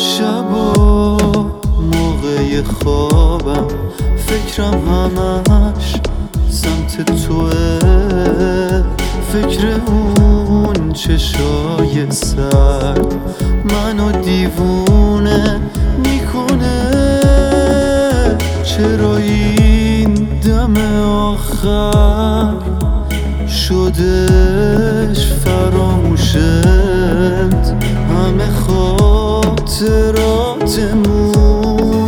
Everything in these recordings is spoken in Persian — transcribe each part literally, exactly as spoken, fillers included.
شبا موقع خوابم فکرم همش سمت توه، فکر اون چشای سرد منو دیوونه میکنه. چرا این دم آخر شدش فراموشت، همه خاطراتمون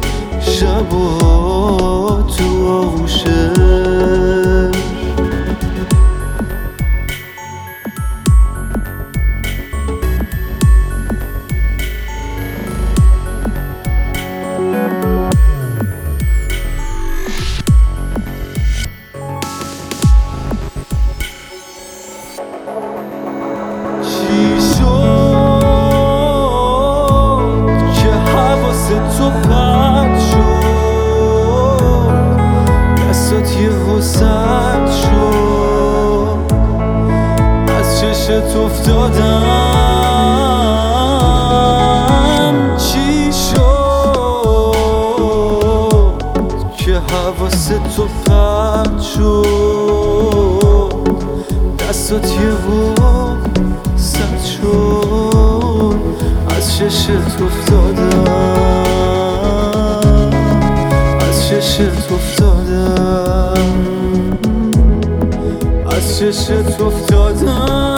شبا تو آغوشش. چی شد که حواست تو پرد شد، دستات یهو سرد شد، از چشت افتادم. چی شد که حواست تو پرد شد، دستات یهو سرد شد، از چشت افتادم، از چشت افتادم، از چشت افتادم.